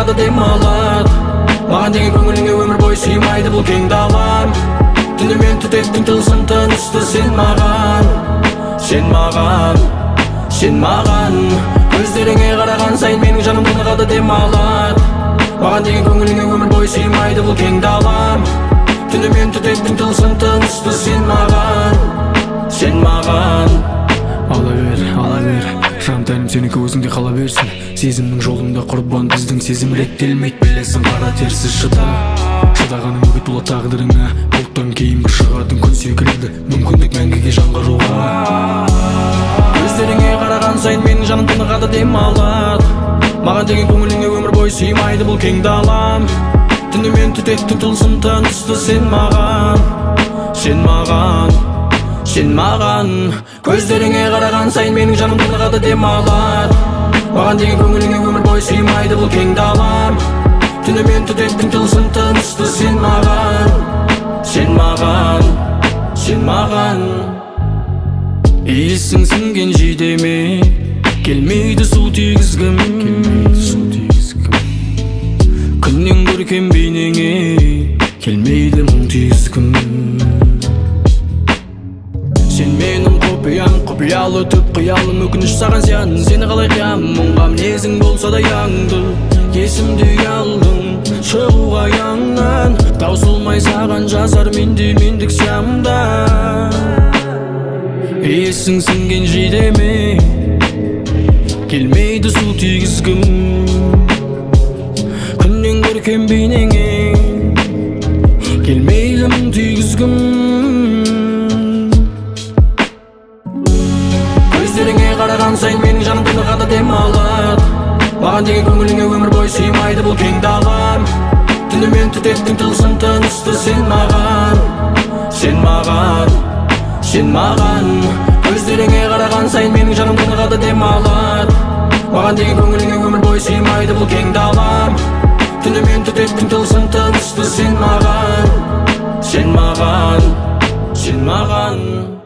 тынығады демалады. Маған деген көңіліңе өмір бойы сыймайды бұл кең далам. Түнімен түтеттің тылсым тынысты сен маған, сен маған, сен маған. Көздеріңе қараған сайын менің жаным тынығады демалады. Маған деген көңіліңе өмір бойы сыймайды бұл кең далам. Түнімен түтеттің тылсым тынысты сен маған, сен маған. Ала бер, жан тәнім сенікі өзіңде қала берсін. Сезімнің жолында құрбан біздің сезім реттелмейді, білесің қара терсіз шыда. Шыдағаның үгіт бола тағдырыңа, бұлттан кейін бір шығатын күн секілді, мүмкіндік мәңгіге жаңғыруға. Көздеріңе қараған сайын менің жаным тынығады демалады. Маған деген көңіліңе өмір бойы сыймайды бұл кең далам. Түнімен түтеттің тылсым тынысты сен маған, сен маған, сен маған. Көздеріңе қараған сайын менің жаным тынығады демалады. Маған деген көңіліңе өмір бойы сыймайды бұл кең далам. Түнімен түтеттің тылсым тынысты сен маған, сен маған, сен маған. Иісің сіңген жидеме, келмейді су тигізгім. Күннен көркем бейнеңе, келмейді мұң тигізгім. Сен менің құпиям, құпиялы түп қиялым, өкініш саған зиян. Сені қалай қиям, мұңға мінезің болса да яңды. Есімді алдың, шығуға яңнан, таусылмай саған жазар менде мендік сямда. Иісің сіңген жидеме, келмейді су тигізгім. Күннен көркем бейнеңе, келмейді мұң тигізгім. Көздеріңе қараған сайын менің жаным тынығады демалады. Маған деген көңіліңе өмір бойы сыймайды бұл кең далам. Түнімен түтеттің тылсым тынысты сен маған, сен маған, сен маған. Көздеріңе қараған сайын менің жаным тынығады демалады. Маған деген көңіліңе өмір бойы сыймайды бұл кең далам. Түнімен түтеттің тылсым тынысты сен маған, сен маған, сен маған.